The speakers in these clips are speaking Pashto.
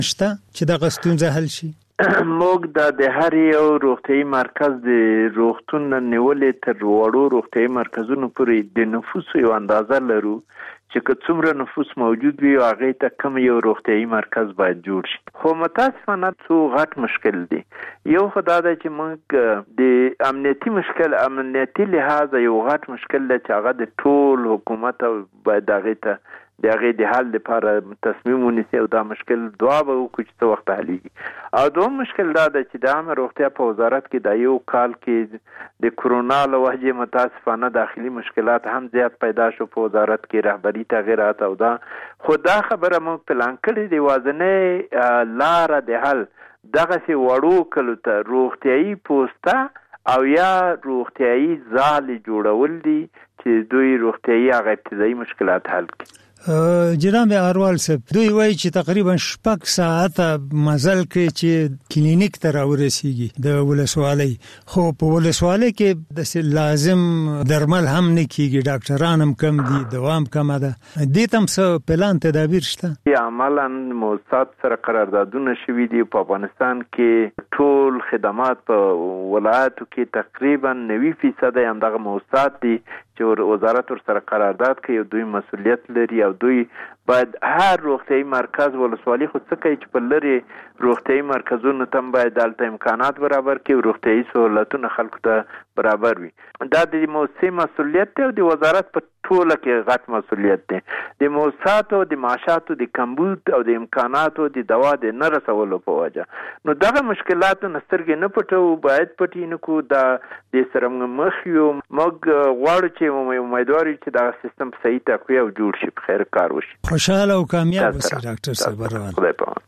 شته چې دغه ستونزه حل شي؟ موږ د هر یو روغتیايي مرکز د روغتون نیولې تر وړو روغتیايي مرکزونو پورې د نفوس یو اندازه لرو چې که څومره نفوس موجود وي هغه ته کم یو روغتیايي مرکز باید جوړ شي. خو متاسفانه څو غټ مشکل دی. یو خدا دا چې موږ د امنیتي لحاظ یو غټ مشکل دی چې هغه د ټول حکومت باید هغه ته د حل لپاره تصمیم ونیسي او دا مشکل دعا به وکړو چې څه وخت حلیږي. او دوم مشکل دا ده چې د عامه روغتیا په وزارت کې د یو کال کې د کرونا له وجې متاسفانه داخلي مشکلات هم زیات پیدا شو په وزارت کې، رهبري تغیرات او دا خو دا خبره موږ پلان کړې د وازنې لاره د حل دغسې وړو کلو ته روغتیايي پوسته او یا روغتیايي ځالې جوړول دي چې دوی روغتیايي هغه ابتدایي مشکلات حل کړي. جناب اروال صاحب، دوی وایي چې تقریبا 6 ساعته مزل کې چې کلینیک ته راورسیږي د ولسوالۍ، خو په ولسوالۍ کې د لازم درمل هم نه کیږي، ډاکټران هم کم دي، دوام کم ده. دې تم څه پلان تدابیر شته؟ عملاً موسسات سره قراردادونه شوي دي. په افغانستان کې ټول خدمات په ولایتو کې تقریبا 90% همدغه موسسات دي چې وزارت ورسره قرارداد کوي او دوی مسؤلیت لري او دوی باید هر روغتیايي مرکز ولسوالي خو څه کوي چې په لرې روغتیايي مرکزونو ته باید دلته امکانات برابر کړي او روغتیايي سهولتونه خلکو ته برابر وي. دا د موسسې مسؤلیت دی او د وزارت په ټوله کې غټ مسؤلیت دی. د موسساتو د معاشاتو د کمبود او د امکاناتو د دوا د نه رسولو په وجه نو دغه مشکلاتو نه سترګې نه پټو، باید پټې نه کړو. دا د سره مخ یو موږ غواړو چې امیدوار یو چې دا سیستم په صحیح تقویه او جوړ شي، په خیر کار وشي. خوشاله او کامیاب اوسئ ډاکټر صاحب. خدای پامان.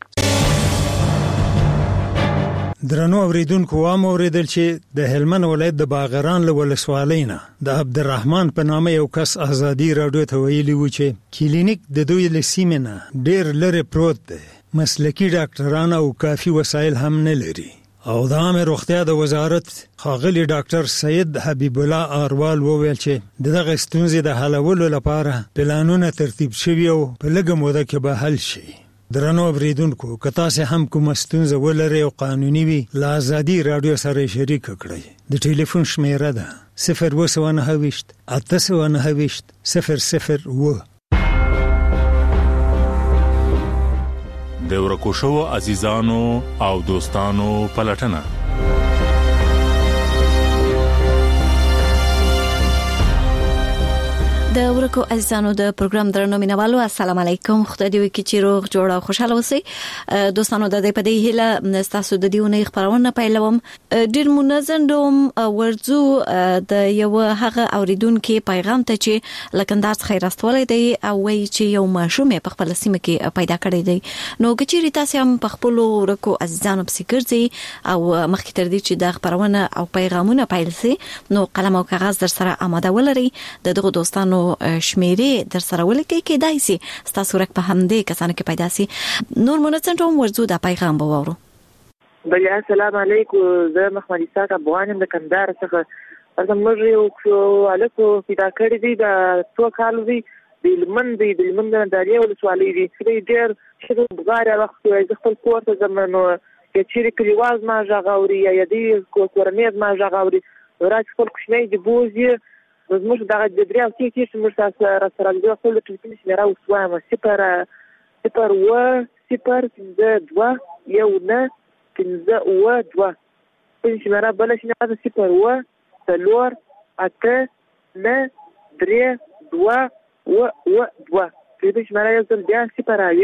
درنو اوریدونکو، وام اوریدل چې د هلمند ولایت د باغران له ولسوالۍ نه د عبدالرحمن په نامه یو کس ازادي راډیو ته ویلي و چې کلینیک د دوی له سیمې نه ډېر لرې پروت دی، مسلکي ډاکټران او کافي وسایل هم نه لري. او د عامه روغتیا د وزارت ښاغلي ډاکټر سید حبیب الله اروال وویل چې دغه ستونزې د حلولو لپاره پلانونه ترتیب شوي او په لږه موده کې به حل شي. درنو اوریدونکو، که تاسو هم کوم ستونزه ولرئ او قانوني وي، له ازادي راډیو سره شریک کړئ. د ټلیفون شمیره ده 029 829 001. د ورکو شو عزیزانو او دوستانو پلټنه. د ورکو عزیزانو د پروګرام درنو مینوالو، السلام علیکم. خدای دې وکړي چې روغ جوړ او خوشاله اوسئ. دوستانو، د دې په دې هیله تاسو د دیونه خبرونه پیلوم. ډیر منظم دوم ورزو د یو هغه اوریدونکو پیغام ته چې لکندار څخه راستولې دی او وایي چې یو ماشوم په خپل سیمه کې پیدا کړی دی. نو کچېری تاسو هم په خپل ورکو عزیزانو په سیګرځي او مخکې تر دې چې د خبرونه او پیغامونه پیل سي، نو قلم او کاغذ در سره آماده ولرئ. دغه دوستانو شمیرې در سره ولیکئ، کېدای شي ستاسو ورک په همدې کسانو کې پیدا شي. نور منځن ټوم ورزو د پیغام بوورو. بیا السلام علیکم. زه محمد اسحاق افغانم د کندهار څخه. زموږ یو الکو پیدا کړی دی د څو کالو دی، د هلمند د داریه ولسوالۍ دی. ډېر شروع بغاره وخت زه خپل کور ته ځم، نو که چیرې کلیوال ما غږ اوري یا دی کورنۍ ما غږ اوري، راځي خپل کوچنی د بوزي زموږ دغه د دریا او کې چې موږ تاسو سره د خپل ټلیفون شمیره وسوامه 0-0-1-9-5-2 شمیره بل شمیره 0-1-3-2-2 دې شمیره یو ځل بیا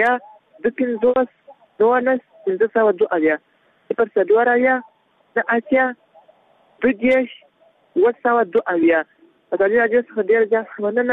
0-2-9-5-2 اداري اجازه خدای جاس مننه.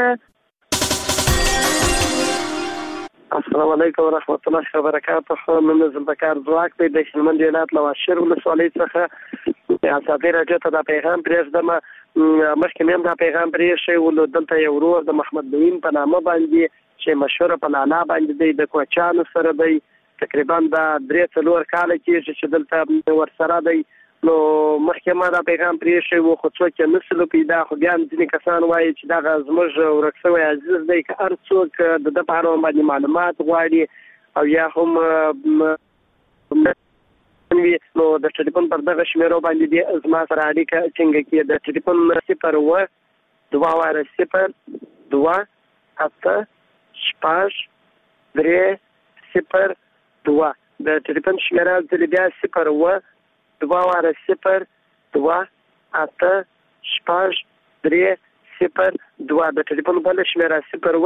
السلام علیکم ورحمۃ اللہ وبرکاتہ. من زلبکار زواک د هلمند ولایت لواشر ولسوالۍ څخه ازادي راډیو ته د پیغام پرېږدم. مخکې مې دا پیغام پرېښی و، دلته یو ورور د محمد نویم په نامه باندې چې مشهور په لالا باندې دی، د کوچانو سره دی. تقریبا دا 3-4 کال کېږي چې دلته ورسره دی. نو مخکې ما دا پیغام پرېښی و، خو څوک یې نسلو پیدا. خو بیا ځینې کسان وایي چې دغه زموږ ورک شوی عزیز دی، که هر څوک د ده په اړه باندې معلومات غواړي او یا هم وي نو د ټلیفون پر دغه شمیرو باندې دې زما سره اړیکه ټینګه کړئ. د ټلیفون 0 د ټلیفون شمیره ځلې بیا 0 د ټلیفون بل شمیره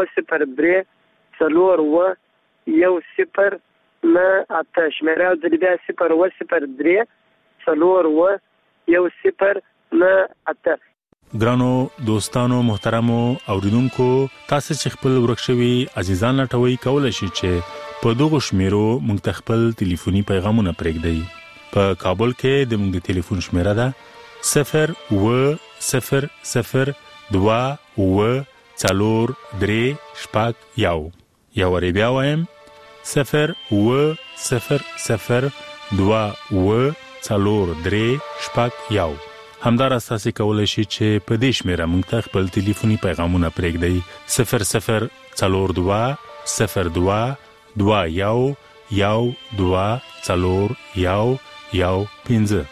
0 نه اته شمیره ځلې بیا 0 نه اته. ګرانو دوستانو محترمو اوریدونکو تاسو چې خپل ورکشوي عزیزان لټوي کولای شئ چې په دغه شمیرو مونږ خپل ټلیفوني پیغامونه پرېږدئ. په کابل کې د مونږ ټلیفون شمیره ده 0002243 یا ورې بیا وایم 0202243 همدار اساسي کولای شي چې په دې شمیره مونږ ته خپل ټلیفوني پیغامونه پرېږدئ 0022221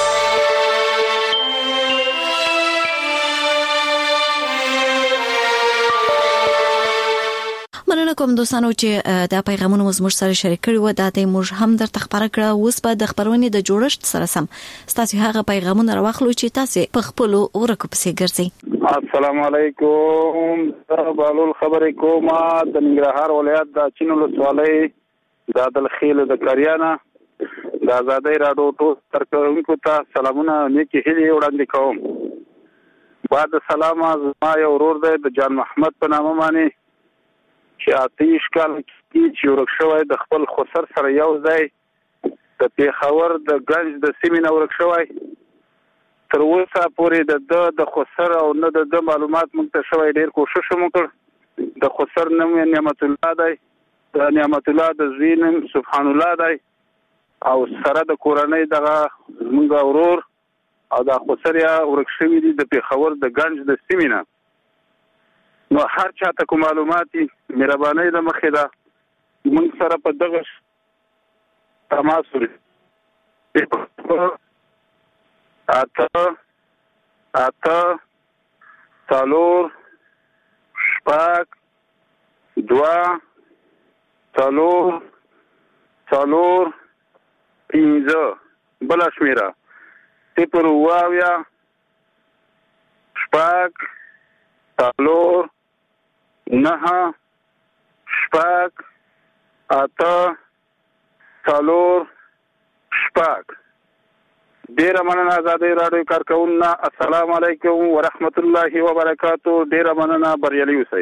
مننه کوم دوستانو چې دا پیغامونه موږ سره شریک کړي و. دا د موږ هم در تخبره کړه. اوس په د خبرونې د جوړښت سره سم تاسو هغه پیغامونه راوخلو چې تاسو په خپل ورکو پسې ګرځئ. السلام علیکم. بالول خبرې کوم د ننګرهار ولایت د چینو ولسوالۍ د دلخیل د کریانه د آزادۍ راډیو ټول ترکونکو ته سلامونه نیکی هیلې وړاندې کوم. بعد سلام ما یو ورور دی د جان محمد په نامه باندې چې 28 کال کې چې ورکشوي د خپل خسر سره یو ځای د پیښور د گنج د سیمینار ورکشوي. تر اوسه پورې د خسر او نه د معلومات موږ ته شوی. ډیر کوشش وکړ. د خسر نوم نعمت الله دی، د نعمت الله د زوی نوم سبحان الله دی او سره د کورنۍ دغه موږ ورور او د خسر یا ورکشوي دي د پیښور د گنج د سیمینار. نو هر چاته کوم معلوماتي مهرباني د مخې ده موږ سره په دغه تماس لري. اته څلور شپږ دوه څلور پنځه بل شمیره 0 شپږ څلور 9 شپږ اته څلور شپږ. ډیر مننه آزادۍ راډیو کارکونکو. السلام علیکم ورحمت الله وبرکاتہ. ډیر مننه، بریالي اوسئ.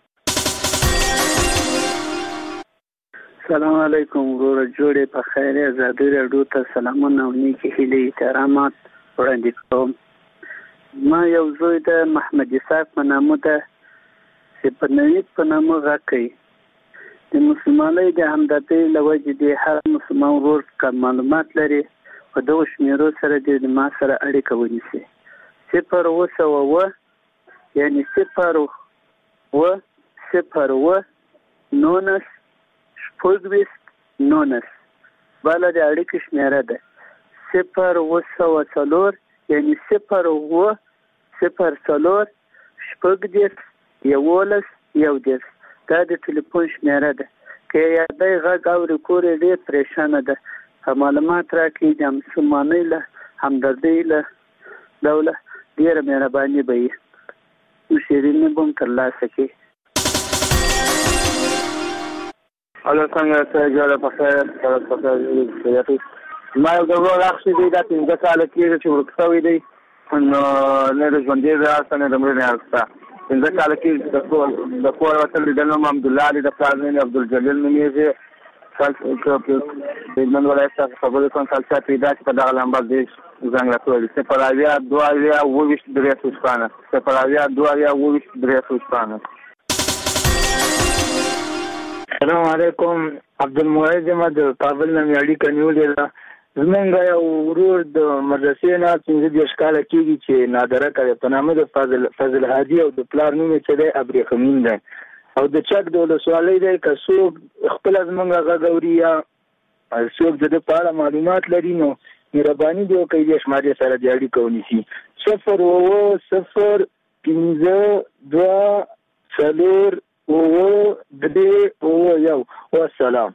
السلام علیکم ورور جوړې په خیر. آزادۍ راډیو ته سلامونه او نیکی هیلې احترامات وړاندې کوم. ما یو زوی د محمد اسحاق په نامه ده چې په نوید په نامه غږ کوي. د مسلمانۍ د همدردۍ له وجې د هر مسلمان ورور که معلومات لري په دغو شمیرو سره د ما سره اړیکه ونیسي. 0 یعنی 0 19 بله د اړیکې شمیره ده 0 یعنی 0 11 دا د ټلیفون شمیره ده. که یادای غږ او ریکور ډېر پریشانه ده. معلومات راکړي د مسلمانۍ له همدردۍ له ډوله ډېره مهرباني به وي. مشرینې به هم ترلاسه کړي. الله څنګه جوړه په خیر ما یو د ورور اخ دی دا 15 کال کېږي چې ورکوي دی نو نه د ژوندې راځه نه د مړي نه راځه 15 کال کې د کور وصل د نوم عبد الله دی د پلان عبد الجلیل نومېږي. د نن ولایت څخه خبرې کوم کلچا پیدا چې په دغه لمبر دی زنګ راټول چې په راویا 22 سپانه په راویا 22 سپانه. السلام علیکم. عبدالمعید د کابل نه اړیکه نیولې ده. زمونږ یو ورور د مدرسې نه 15 کاله کېږي چې نادره کوي په نامه د فضل هادي او د پلار نوم چې دی ابریخمین دی او د چک د ولسوالۍ دی. که څوک خپله زمونږ غږ اوري یا څوک د په اړه معلومات لري نو مهرباني دی وکړئ د شمارې سره د اړیکه ونیسي 05072 والسلام.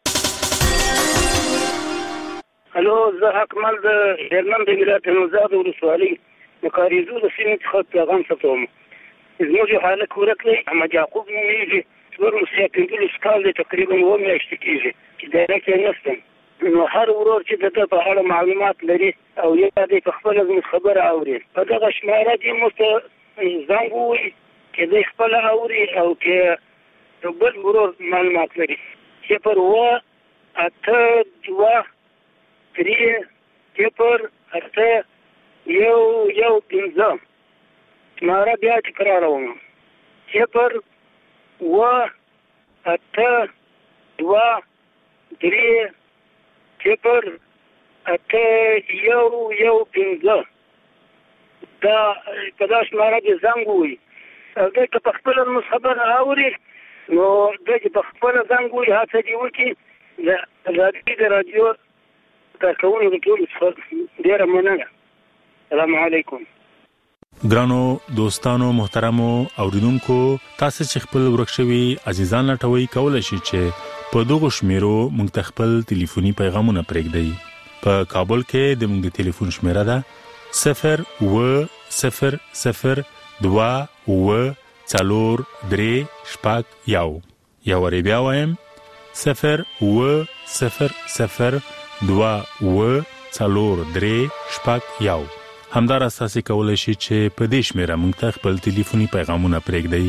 الو زه اکمل د هلمند ولایت نوزاد ولسوالۍ د کاریزو د سیمې څخه پیغام ستوم. زموږ حالت ورکړي احمد یعقوب نومیږي څلور مسیحیان کال دی تقریبا 2 میاشتې کېږي چې دایره کې نشته. نو هر ورور چې د په اړه معلومات لري او یا د خپل زموږ خبره اوري په دغه شماره کې مست زنګ وي چې د خپل اوري او کې بل ورور معلومات لري چې پر و اته دوا 3 صفر اته یو 15 شماره بیا تکراروم 0 و اته دوا 3 صفر اته یو 15 دا په داش ماره کې زنګ وي دا که په خپل خبر اوري نو د په خپل زنګ وي هڅه دی وکي د رادیو کارکونکو د ټول ډیره مننه. السلام علیکم. ګرانو دوستانو محترمو اوریدونکو تاسو چې خپل ورکشوي عزیزان لټوي کولای شئ چې په دغه شمیرو مونږ خپل ټلیفوني پیغامونه پرېږدئ. په کابل کې د مونږ ټلیفون شمیره ده 0100243 یا ور بیا وایم 0100243 همدار اساسي کولای شي چې په دې شمیره مونږ خپل ټلیفوني پیغامونه پرېږدئ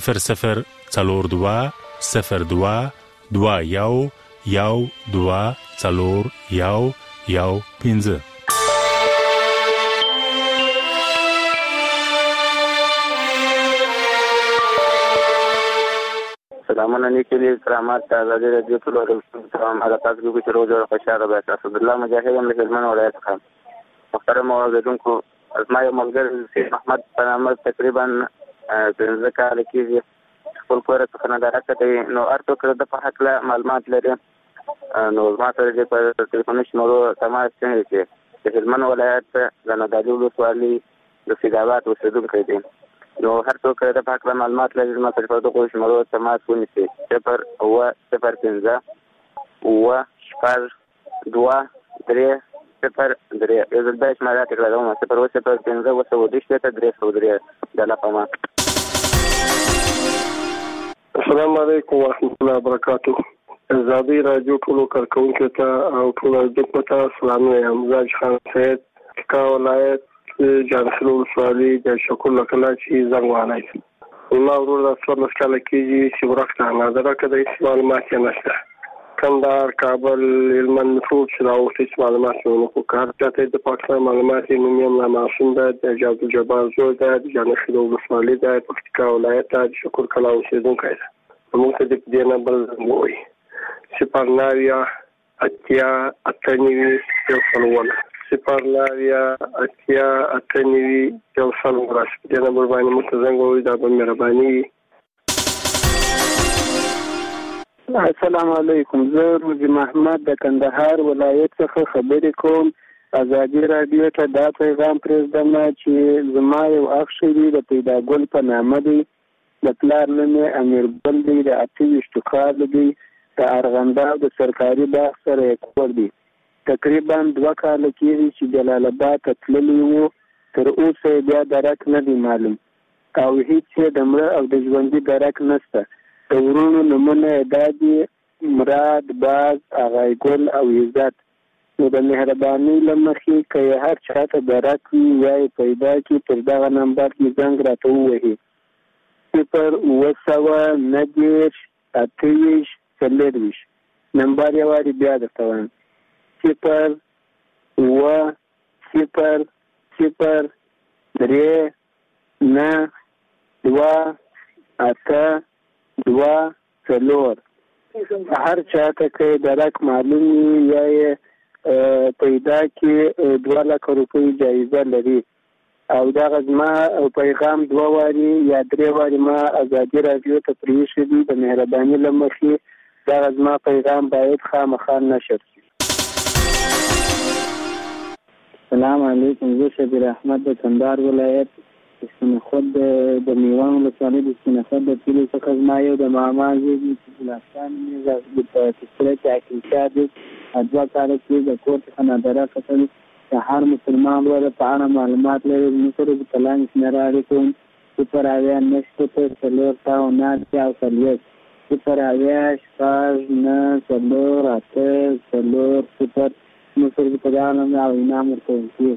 00221 سلامونه نیکلی کرامات آزادی رادیو ټول سلام هغه تاسو کې چې روز خوشاله به تاسو عبد الله مجاهد هم له هلمند ولایت څخه محترم اوریدونکو ازما یو ملګری سید محمد په نامه تقریبا 15 کال کېږي خپل کور څخه ندارت کوي نو ارته کړه د په حق له معلومات لري نو ما سره د ټلیفون شمارو تماس څنګه کې د هلمند ولایت د نادالو ولسوالۍ د سیداباد اوسیدونکی دی نو هر څوک د په حق له معلومات لري ما سره د کوم شمارو تماس ونیسي 01015 0 یو ځل به شماره تکراروم 01015 د لپاره. السلام علیکم ورحمۃ اللہ وبرکاتہ. آزادی رادیو ټولو کارکونکو ته او ټولو دغه ته سلام وایم. زاج خان سید کا ولایت جانخیل ولسوالۍ د شکر لکلا چې زنګوانای ما ورور د څلور کال کېږي چې ورکه نظر کړی معلومات یې نشته. کندهار کابل هلمند ټول چې راوځي معلومات نو کو کار ته د پاکستان معلومات یې نوم نه معصوم ده د جابر جبار زوی ده د جانخیل ولسوالۍ ده پکتیکا ولایت د شکر کلا اوسیدونکی ده. موږ ته د دې نمبر وایي 0 اتیا اتنیوي یو څلور 0 اتیا اتنیوي یو څلور د نمبر باندې متزنګ وي دا به مهرباني. السلام علیکم. زه روزي محمد د کندهار ولایت څخه خبرې کوم. آزادی رادیو ته دا پیغام پرېږدم چې زما یو اخ شوی د پیداګل په نامه دی د پلار نوم یې امیر ګل دی د 28 کال دی د ارغنداب د سرکاري باغ سره کور دی تقریبا 2 کال کېږي چې جلال آباد ته تللی و تر اوسه بیا درک نه دی معلوم او هیڅ د مړه او د ژوندي درک نشته. د ورونو نومونه دا دي مراد باز اغای ګل او عزت. نو د مهرباني لمخې که هر چا ته درک وي یا پیدا کی پر دغه نمبر کې زنګ راته ووهي 090 نمبر یې واري بیا درته وایم 0 هر چاته که درک معلوم یا پیدا کې 2 لک روپۍ جایزه لري او دا غزما پیغام 2 واري یا 3 واري ما آزادی رادیو ته پریښی دي. د مهرباني لمخې دا غزما پیغام باید خامخا نشر شي. السلام علیکم. زه شبیر احمد د کندهار ولایت خود د میوان ولسوالۍ د سینخود د کلي څخه زما یو د ماما زوی چې ګلستان مې په تذکره کې عقیقه دي 2 کاله کې د کور څخه نادره کتل چې هر مسلمان ورته په اړه معلومات لري. نو سره د کلام شمیره اړیکوم صفر اویا نشته څلور تاو ناتیا او سلیت صفر اویا شپږ نه څلور اته څلور صفر. نو سره په ځانم او انعام ورکوم.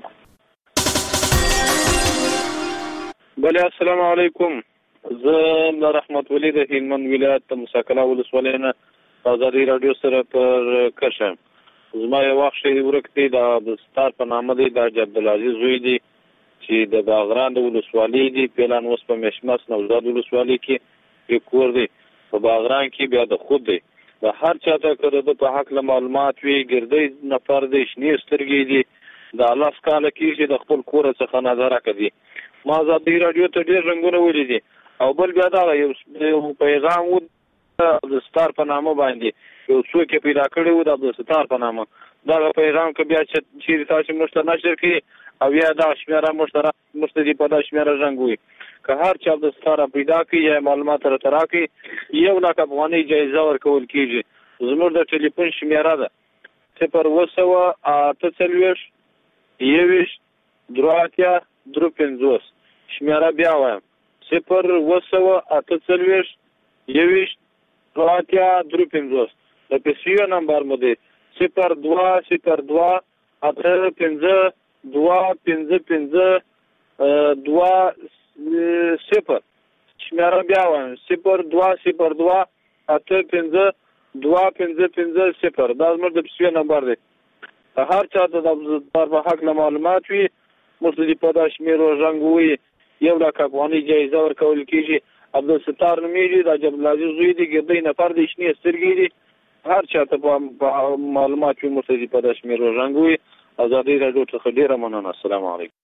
بله السلام علیکم. زه رحمت ولی د هلمند ولایت د مساکله ولسوالۍ نه ازادي رادیو سره پر کشم. زما یو وخت شی ورک دی د ستار په نامه دی د عبدالعزیز زوی دی چې د باغران د ولسوالۍ دی پلان اوس په مشمس نوزاد ولسوالۍ کې کور دی. په باغران کې بیا د خود دی د هر چاته کړه په حق له معلومات وی ګرځي نفر دی شنی سترګې دی د الله سکاله کې چې د خپل کور څخه نظر راکړي. ما ازادي رادیو ته ډېر رنګونه ولیدي او بل بیا دا یو پیغام و د ستار په نامه باندې یو څوک پیدا کړی و د ستار په نامه دا پیغام که بیا چې تاسو مشته نشر کړي او یا دا شمیره مشته په دا شمیره رنګوي که هر چا د ستار پیدا کړي یا معلومات راته راکړي 1 لک افغانۍ جایزه ورکول کیږي. زموږ د ټلیفون شمیره ده 0 21 23 50 شمیره بیا وایم 0 21 23 50 د پیسیو نمبر مو دی 0202 85 255 20 شمیره بیا وایم 0202 85 255 دا زموږ د پیسیو نمبر دی. هر چا ته د په حق له معلومات وي مستدی په دا شمیرو رنګوي 1 لک افغانۍ جایزه ورکول کیږي. عبدالستار نومیږي د عبدالعزیز زوی دی ګردی نفر دی شنی سترګې دی هر چا ته په معلومات وي مستدی په دا شمیرو رنګوي. ازادي رادیو څخه ډیره مننه. السلام علیکم.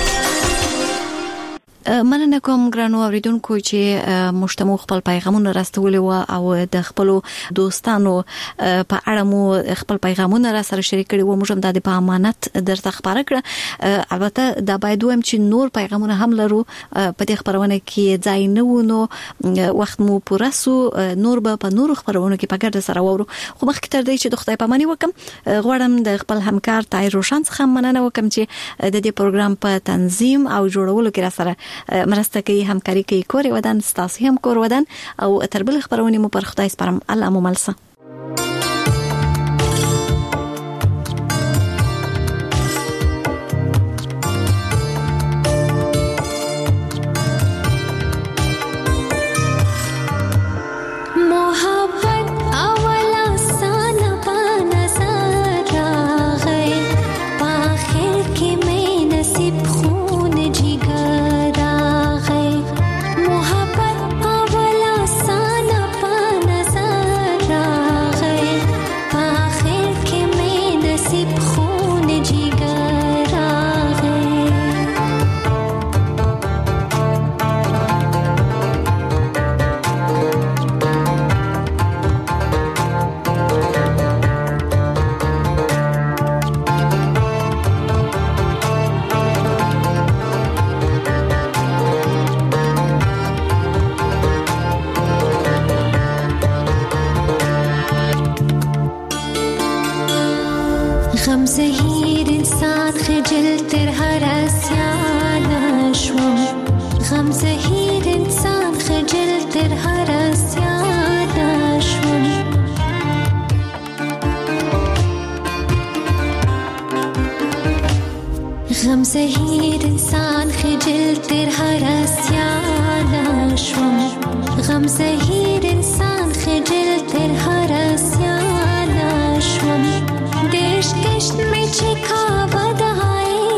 مننه کوم ګرانو اوریدونکو چې مشتمو خپل پیغامونه راستولي و او د خپل دوستانو په اړه مو خپل پیغامونه را سره شریک کړي و. موږ هم د په امانت درته خبره کړه. البته دا باید وایم چې نور پیغامونه هم لرو په دې خبرونه کې ځای نه ونه وخت مو پوره سو نور به په نور خبرونه کې په ګډه سره وورو. خو مخکې تر دې چې د خدای پاماني وکم غواړم د خپل همکار طاهر روشن څخه مننه وکم چې د دې پروګرام په تنظیم او جوړولو کې را سره مرسته کوي همکاري کوي. کور ودان ستاسو هم کور ودان او تر بل خبرونه مو پر خدای سپارم. الله مو ملسه. غم زهیر انسان خجل تر هر اسیان شوم غم زهیر انسان خجل تر هر اسیان شوم غم زهیر انسان خجل تر هر اسیان شوم غم زهیر انسان خجل تر هر اسیان شوم देश कष्ट में छिका बधाई